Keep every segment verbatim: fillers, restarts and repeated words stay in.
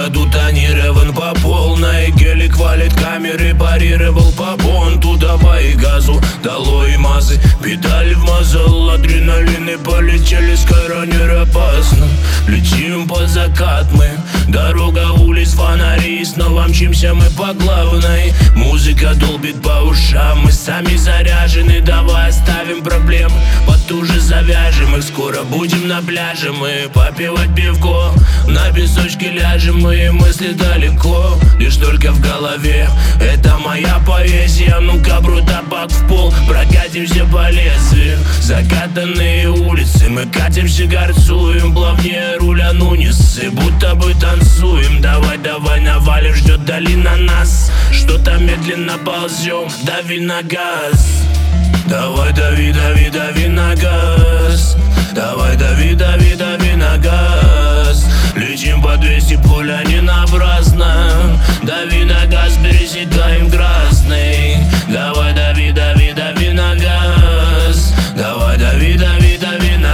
городу тонирован по полной. Гелик валит камеры, парировал по понту. Давай газу, долой мазы, педаль вмазал, адреналин и полетели. Скайранер опасно, летим под закат мы. Дорога, улиц, фонари, снова мчимся мы по главной. Музыка долбит по ушам, мы сами заряжены. Давай оставим проблем, потуже завяжем их. Скоро будем на пляже мы попивать пивко. На песочке ляжем мы, мысли далеко, лишь только в голове. Это моя поэзия, ну-ка, бру, табак в пол. Прокатимся по лезвию, закатанные улицы. Мы катимся, горцуем, плавнее руля, ну не ссы, будто бы танцуем. Давай, давай, навалим, ждет долина нас. Что-то медленно ползем, дави на газ. Давай, дави, дави, дави на газ. Давай, дави, дави, дави на газ. Летим по двести, пуля не напрасно. Дави на газ, пересекаем красный. Давай, дави, дави, дави на газ. Давай, дави, дави, дави на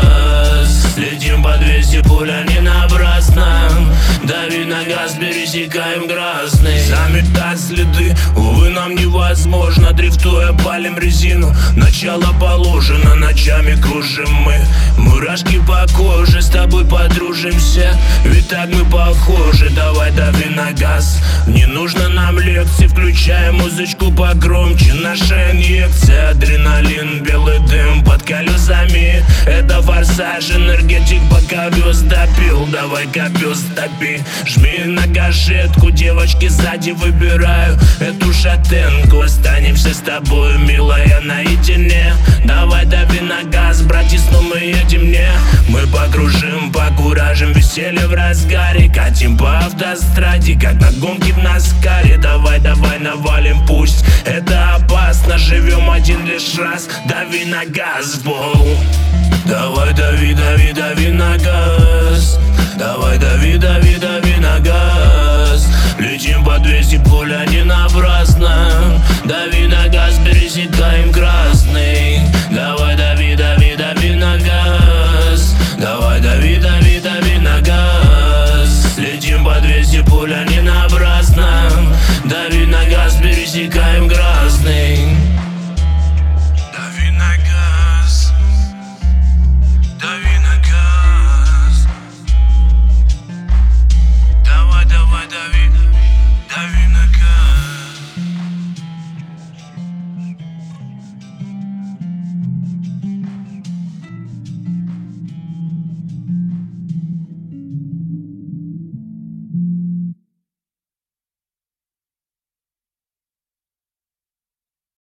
газ. Летим по двести, пуля не напрасно. Дави на газ, пересекаем красный. Заметать следы, увы, нам невозможно. Дрифтуя палим резину, начало положено. Ночами кружим мы, мурашки по коже. С тобой подружимся, ведь так мы похожи. Давай, дави на газ, не нужно нам лекций. Включаем музычку погромче, наша инъекция. Адреналин, белый дым под колесами. Это форсаж, энергетик, пока вез допил. Давай, копёс, топи, жми на гашетку. Девочки сзади, выбираю эту шатенку. Останемся с тобой, милая, наедине. Давай, дави на газ, братец, но мы едем не. Мы покружим, покуражим, веселье в разгаре. Катим по автостраде, как на гонке в Наскаре. Давай, давай, навалим, пусть это опасно. Живем один лишь раз, дави на газ, воу. Давай, дави, дави, дави на газ. Давай, дави, дави, дави на газ. Летим по двести, пуля не напрасно. Дави на газ, пересекаем красный. Давай, дави, дави, дави на газ. Давай, дави, дави, дави на газ. Летим по двести, пуля не напрасно. Дави на газ, пересекаем красный.